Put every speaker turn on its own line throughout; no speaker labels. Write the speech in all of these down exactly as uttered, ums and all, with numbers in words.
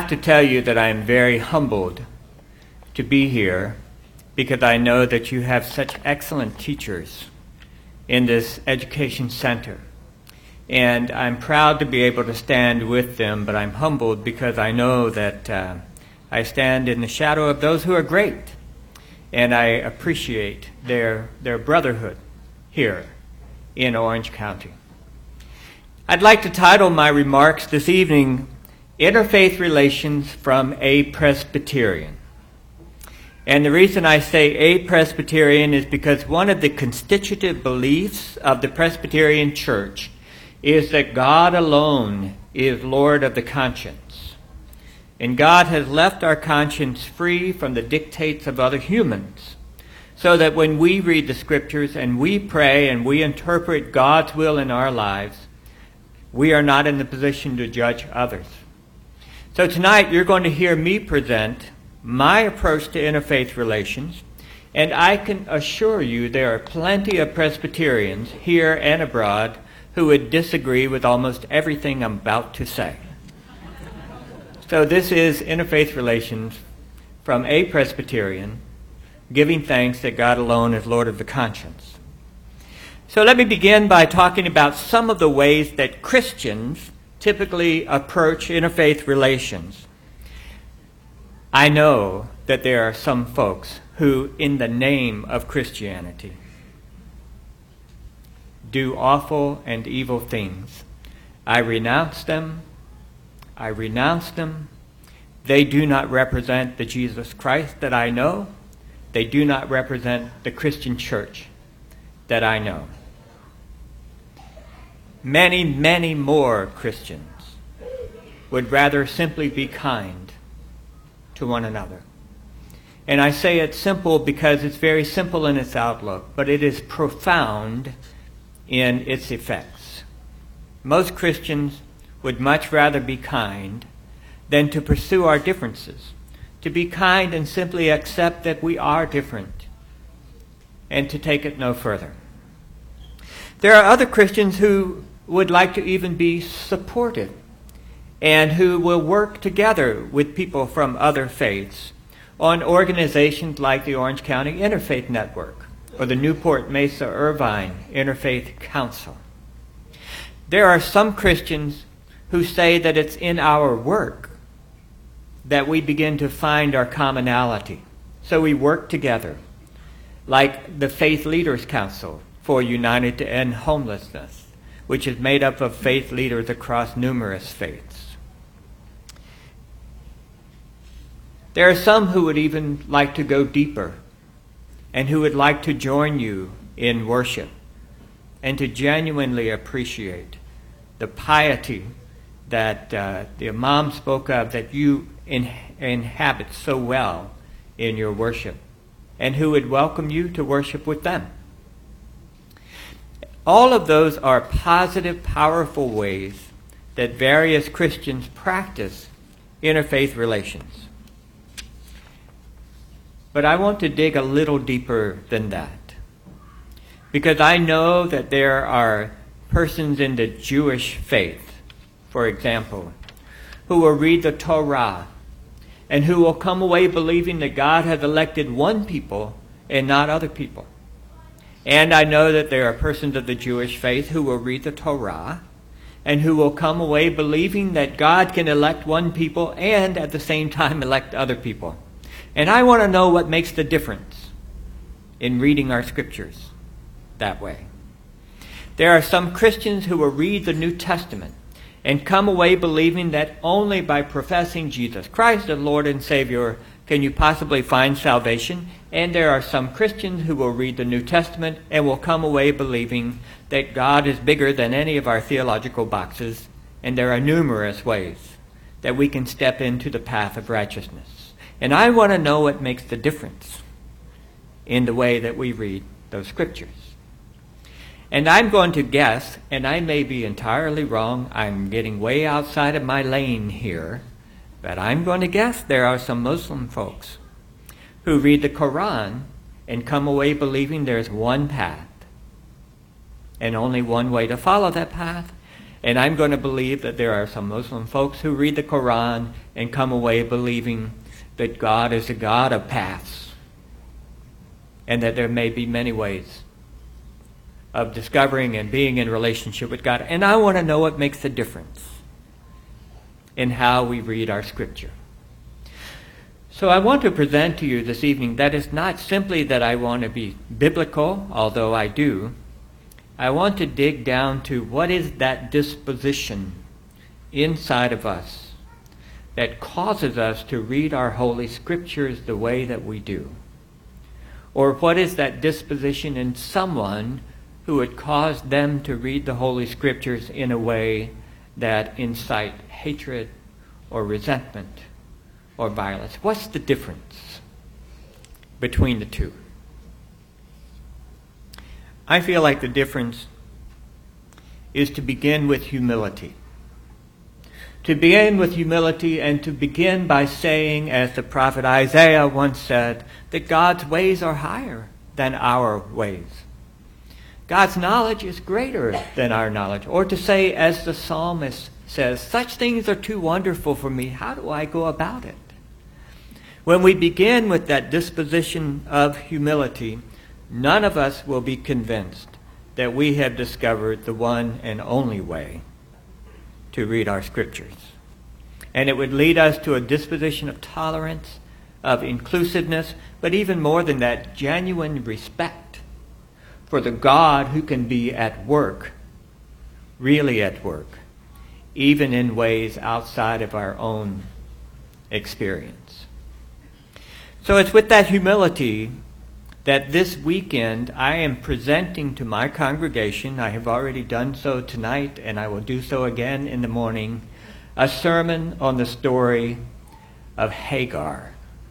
have to tell you that I am very humbled to be here because I know that you have such excellent teachers in this education center. And I'm proud to be able to stand with them, but I'm humbled because I know that uh, I stand in the shadow of those who are great. And I appreciate their, their brotherhood here in Orange County. I'd like to title my remarks this evening, Interfaith Relations from a Presbyterian. And the reason I say a Presbyterian is because one of the constitutive beliefs of the Presbyterian Church is that God alone is Lord of the conscience. And God has left our conscience free from the dictates of other humans, so that when we read the Scriptures and we pray and we interpret God's will in our lives, we are not in the position to judge others. So tonight you're going to hear me present my approach to interfaith relations, and I can assure you there are plenty of Presbyterians here and abroad who would disagree with almost everything I'm about to say. So this is interfaith relations from a Presbyterian, giving thanks that God alone is Lord of the conscience. So let me begin by talking about some of the ways that Christians typically approach interfaith relations. I know that there are some folks who, in the name of Christianity, do awful and evil things. I renounce them. I renounce them. They do not represent the Jesus Christ that I know. They do not represent the Christian church that I know. Many, many more Christians would rather simply be kind to one another. And I say it's simple because it's very simple in its outlook, but it is profound in its effects. Most Christians would much rather be kind than to pursue our differences, to be kind and simply accept that we are different, and to take it no further. There are other Christians who would like to even be supportive and who will work together with people from other faiths on organizations like the Orange County Interfaith Network or the Newport Mesa Irvine Interfaith Council. There are some Christians who say that it's in our work that we begin to find our commonality. So we work together, like the Faith Leaders Council for United to End Homelessness, which is made up of faith leaders across numerous faiths. There are some who would even like to go deeper and who would like to join you in worship and to genuinely appreciate the piety that uh, the Imam spoke of, that you in- inhabit so well in your worship, and who would welcome you to worship with them. All of those are positive, powerful ways that various Christians practice interfaith relations. But I want to dig a little deeper than that, because I know that there are persons in the Jewish faith, for example, who will read the Torah and who will come away believing that God has elected one people and not other people. And I know that there are persons of the Jewish faith who will read the Torah and who will come away believing that God can elect one people and at the same time elect other people. And I want to know what makes the difference in reading our scriptures that way. There are some Christians who will read the New Testament and come away believing that only by professing Jesus Christ as Lord and Savior can you possibly find salvation. And there are some Christians who will read the New Testament and will come away believing that God is bigger than any of our theological boxes, and there are numerous ways that we can step into the path of righteousness. And I want to know what makes the difference in the way that we read those scriptures. And I'm going to guess, and I may be entirely wrong, I'm getting way outside of my lane here, but I'm going to guess there are some Muslim folks who read the Quran and come away believing there's one path and only one way to follow that path, And I'm going to believe that there are some Muslim folks who read the Quran and come away believing that God is a God of paths, and that there may be many ways of discovering and being in relationship with God. And I want to know what makes a difference in how we read our Scripture. So I want to present to you this evening that it's not simply that I want to be biblical, although I do. I want to dig down to what is that disposition inside of us that causes us to read our Holy Scriptures the way that we do. Or what is that disposition in someone who would cause them to read the Holy Scriptures in a way that incite hatred or resentment or violence? What's the difference between the two? I feel like the difference is to begin with humility. To begin with humility and to begin by saying, as the prophet Isaiah once said, that God's ways are higher than our ways. God's knowledge is greater than our knowledge. Or to say, as the psalmist says, such things are too wonderful for me. How do I go about it? When we begin with that disposition of humility, none of us will be convinced that we have discovered the one and only way to read our Scriptures. And it would lead us to a disposition of tolerance, of inclusiveness, but even more than that, genuine respect for the God who can be at work, really at work, even in ways outside of our own experience. So it's with that humility that this weekend I am presenting to my congregation, I have already done so tonight and I will do so again in the morning, a sermon on the story of Hagar.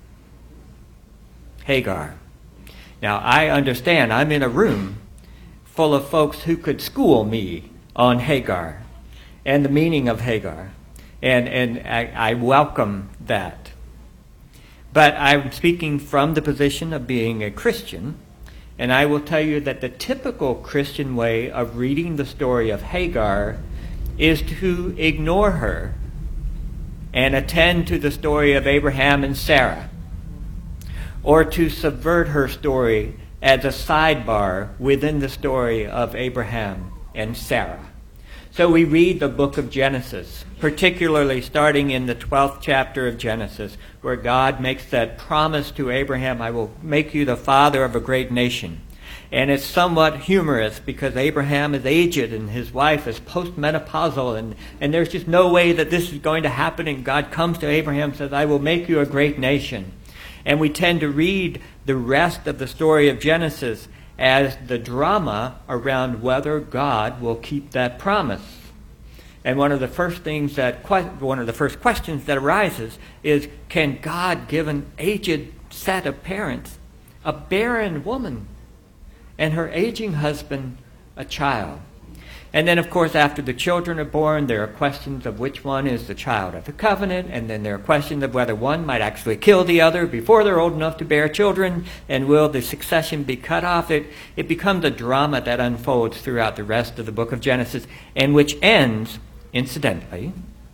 Hagar. Now I understand I'm in a room full of folks who could school me on Hagar and the meaning of Hagar. And, and I, I welcome that. But I'm speaking from the position of being a Christian, and I will tell you that the typical Christian way of reading the story of Hagar is to ignore her and attend to the story of Abraham and Sarah, or to subvert her story as a sidebar within the story of Abraham and Sarah. So we read the book of Genesis, particularly starting in the twelfth chapter of Genesis, where God makes that promise to Abraham, I will make you the father of a great nation. And it's somewhat humorous because Abraham is aged and his wife is postmenopausal, and, and there's just no way that this is going to happen. And God comes to Abraham and says, I will make you a great nation. And we tend to read the rest of the story of Genesis as the drama around whether God will keep that promise. And one of the first things that, one of the first questions that arises is, can God give an aged set of parents a barren woman and her aging husband a child? And then, of course, after the children are born, there are questions of which one is the child of the covenant, and then there are questions of whether one might actually kill the other before they're old enough to bear children, and will the succession be cut off? It, it becomes a drama that unfolds throughout the rest of the book of Genesis, and which ends, incidentally,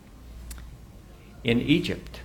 in Egypt.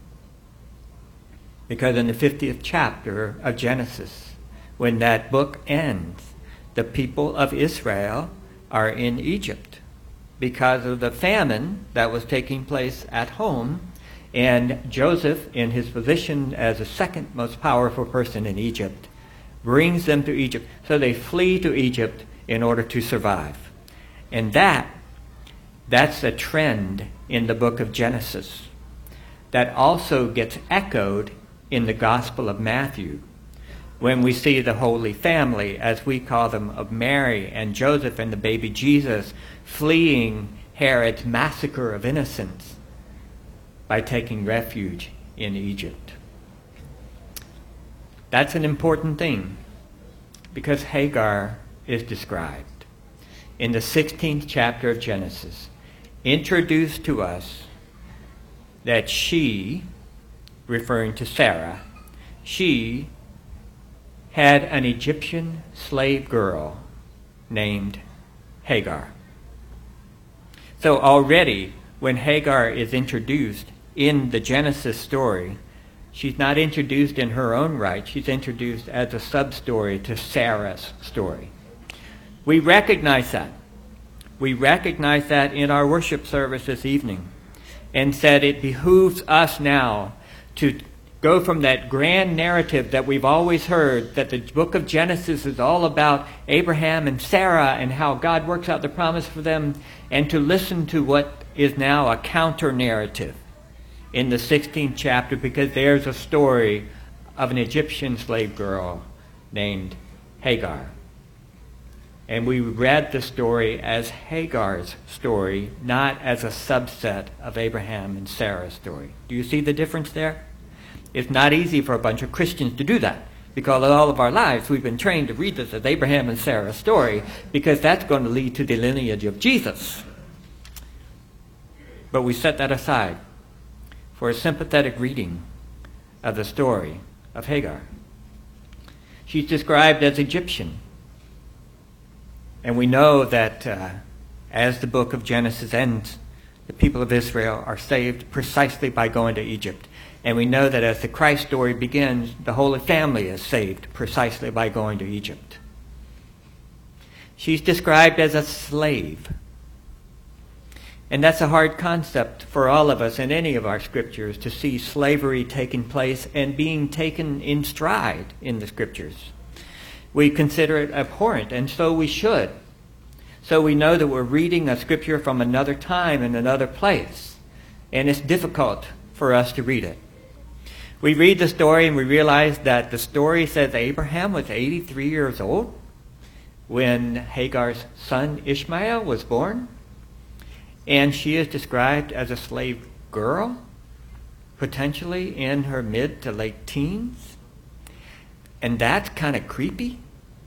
Because in the fiftieth chapter of Genesis, when that book ends, the people of Israel are in Egypt because of the famine that was taking place at home, and Joseph, in his position as the second most powerful person in Egypt, brings them to Egypt. So they flee to Egypt in order to survive. And that, that's a trend in the book of Genesis that also gets echoed in the Gospel of Matthew, when we see the Holy Family, as we call them, of Mary and Joseph and the baby Jesus, fleeing Herod's massacre of innocents by taking refuge in Egypt. That's an important thing, because Hagar is described in the sixteenth chapter of Genesis, introduced to us that she, referring to Sarah, she had an Egyptian slave girl named Hagar. So already, when Hagar is introduced in the Genesis story, she's not introduced in her own right. She's introduced as a sub-story to Sarah's story. We recognize that. We recognize that in our worship service this evening, and said it behooves us now to go from that grand narrative that we've always heard, that the book of Genesis is all about Abraham and Sarah and how God works out the promise for them, and to listen to what is now a counter-narrative in the sixteenth chapter, because there's a story of an Egyptian slave girl named Hagar. And we read the story as Hagar's story, not as a subset of Abraham and Sarah's story. Do you see the difference there? It's not easy for a bunch of Christians to do that, because all of our lives we've been trained to read this as Abraham and Sarah's story, because that's going to lead to the lineage of Jesus. But we set that aside for a sympathetic reading of the story of Hagar. She's described as Egyptian. And we know that uh, as the book of Genesis ends, the people of Israel are saved precisely by going to Egypt. And we know that as the Christ story begins, the Holy Family is saved precisely by going to Egypt. She's described as a slave. And that's a hard concept for all of us in any of our scriptures, to see slavery taking place and being taken in stride in the scriptures. We consider it abhorrent, and so we should. So we know that we're reading a scripture from another time and another place, and it's difficult for us to read it. We read the story and we realize that the story says Abraham was eighty-three years old when Hagar's son Ishmael was born, and she is described as a slave girl, potentially in her mid to late teens. And that's kind of creepy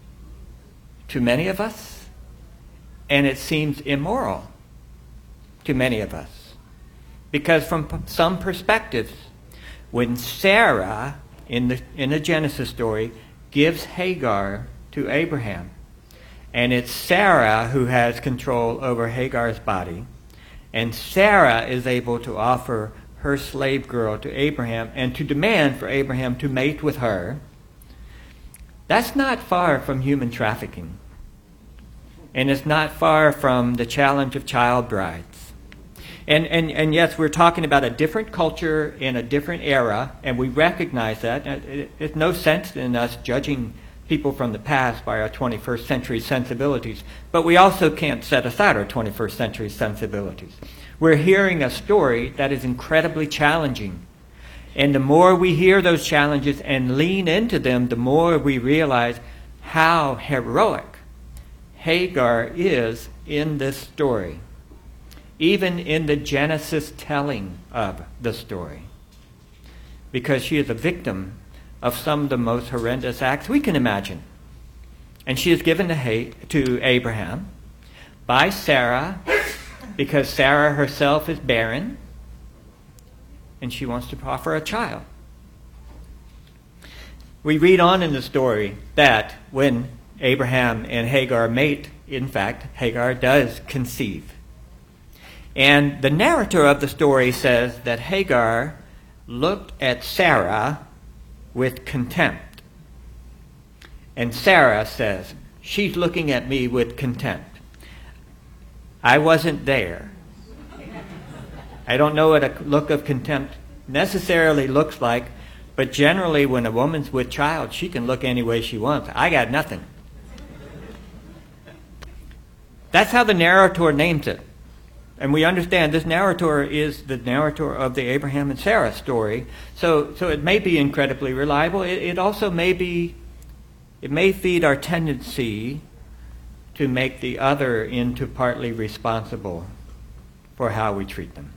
to many of us, and it seems immoral to many of us. Because from some perspectives, when Sarah, in the, in the Genesis story, gives Hagar to Abraham, and it's Sarah who has control over Hagar's body, and Sarah is able to offer her slave girl to Abraham and to demand for Abraham to mate with her, that's not far from human trafficking. And it's not far from the challenge of child brides. And, and, and yes, we're talking about a different culture in a different era, and we recognize that. There's no sense in us judging people from the past by our twenty-first century sensibilities, but we also can't set aside our twenty-first century sensibilities. We're hearing a story that is incredibly challenging. And the more we hear those challenges and lean into them, the more we realize how heroic Hagar is in this story, even in the Genesis telling of the story, because she is a victim of some of the most horrendous acts we can imagine. And she is given to, ha- to Abraham by Sarah, because Sarah herself is barren, and she wants to offer a child. We read on in the story that when Abraham and Hagar mate, in fact, Hagar does conceive. And the narrator of the story says that Hagar looked at Sarah with contempt. And Sarah says, she's looking at me with contempt. I wasn't there. I don't know what a look of contempt necessarily looks like, but generally when a woman's with child, she can look any way she wants. I got nothing. That's how the narrator names it. And we understand this narrator is the narrator of the Abraham and Sarah story. So, so it may be incredibly reliable. It, it also may be, it may feed our tendency to make the other into partly responsible for how we treat them.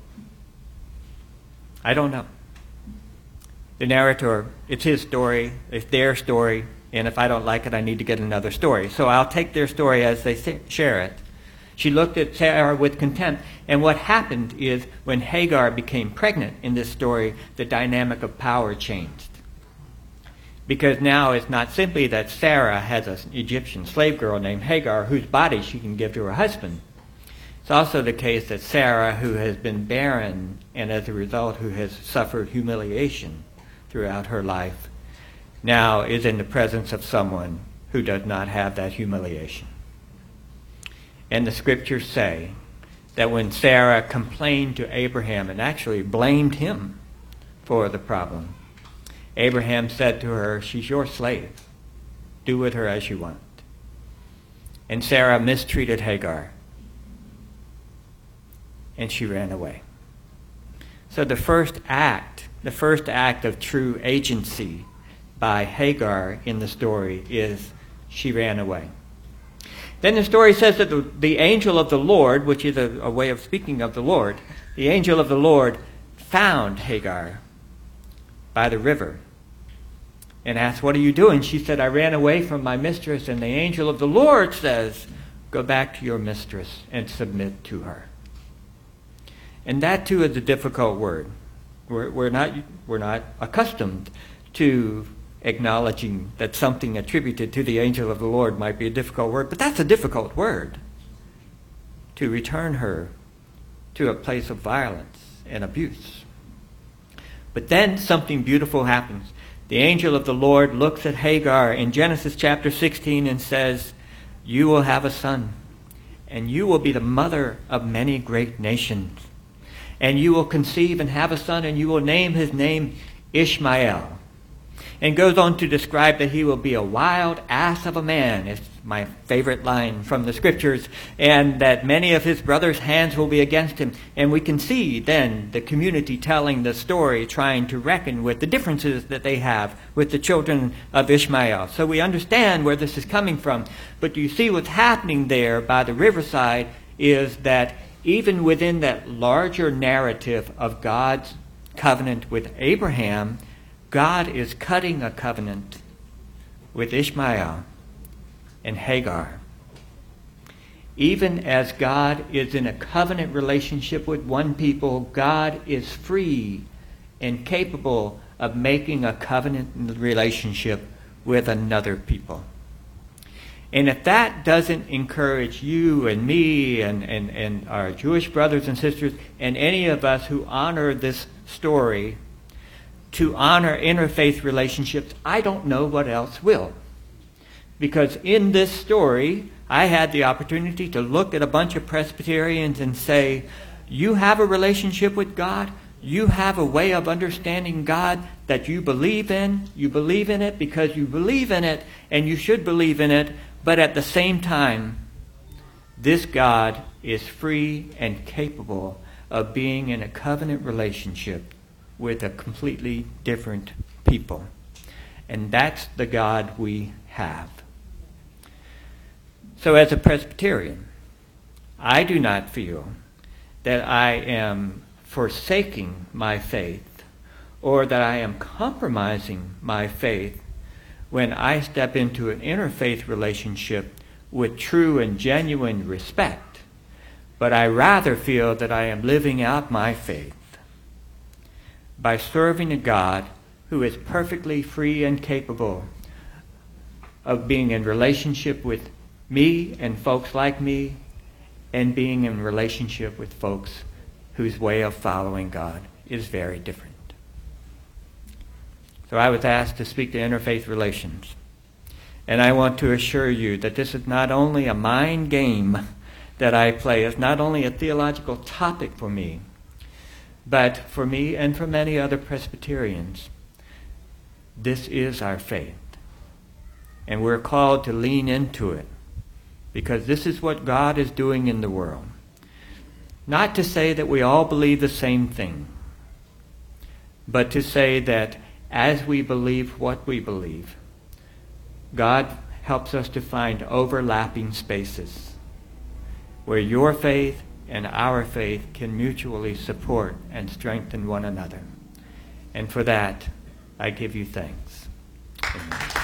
I don't know. The narrator, it's his story, it's their story, and if I don't like it, I need to get another story. So I'll take their story as they share it. She looked at Sarah with contempt, and what happened is when Hagar became pregnant in this story, the dynamic of power changed. Because now it's not simply that Sarah has an Egyptian slave girl named Hagar whose body she can give to her husband. It's also the case that Sarah, who has been barren and as a result who has suffered humiliation throughout her life, now is in the presence of someone who does not have that humiliation. And the scriptures say that when Sarah complained to Abraham and actually blamed him for the problem, Abraham said to her, "She's your slave. Do with her as you want." And Sarah mistreated Hagar, and she ran away. So the first act, the first act of true agency by Hagar in the story is she ran away. Then the story says that the, the angel of the Lord, which is a, a way of speaking of the Lord, the angel of the Lord found Hagar by the river and asked, "What are you doing?" She said, "I ran away from my mistress." And the angel of the Lord says, "Go back to your mistress and submit to her." And that too is a difficult word. We're, we're not we're not accustomed to acknowledging that something attributed to the angel of the Lord might be a difficult word, but that's a difficult word. To return her to a place of violence and abuse. But then something beautiful happens. The angel of the Lord looks at Hagar in Genesis chapter sixteen and says, "You will have a son, and you will be the mother of many great nations. And you will conceive and have a son, and you will name his name Ishmael." And goes on to describe that he will be a wild ass of a man. It's my favorite line from the scriptures. And that many of his brother's hands will be against him. And we can see then the community telling the story, trying to reckon with the differences that they have with the children of Ishmael. So we understand where this is coming from. But you see what's happening there by the riverside is that even within that larger narrative of God's covenant with Abraham, God is cutting a covenant with Ishmael and Hagar. Even as God is in a covenant relationship with one people, God is free and capable of making a covenant relationship with another people. And if that doesn't encourage you and me and, and, and our Jewish brothers and sisters and any of us who honor this story to honor interfaith relationships, I don't know what else will. Because in this story, I had the opportunity to look at a bunch of Presbyterians and say, you have a relationship with God, you have a way of understanding God that you believe in, you believe in it because you believe in it, and you should believe in it, but at the same time, this God is free and capable of being in a covenant relationship with a completely different people. And that's the God we have. So as a Presbyterian, I do not feel that I am forsaking my faith or that I am compromising my faith when I step into an interfaith relationship with true and genuine respect. But I rather feel that I am living out my faith by serving a God who is perfectly free and capable of being in relationship with me and folks like me, and being in relationship with folks whose way of following God is very different. So I was asked to speak to interfaith relations. And I want to assure you that this is not only a mind game that I play, it's not only a theological topic for me, but for me and for many other Presbyterians, this is our faith. And we're called to lean into it because this is what God is doing in the world. Not to say that we all believe the same thing, but to say that as we believe what we believe, God helps us to find overlapping spaces where your faith and our faith can mutually support and strengthen one another. And for that, I give you thanks. Amen.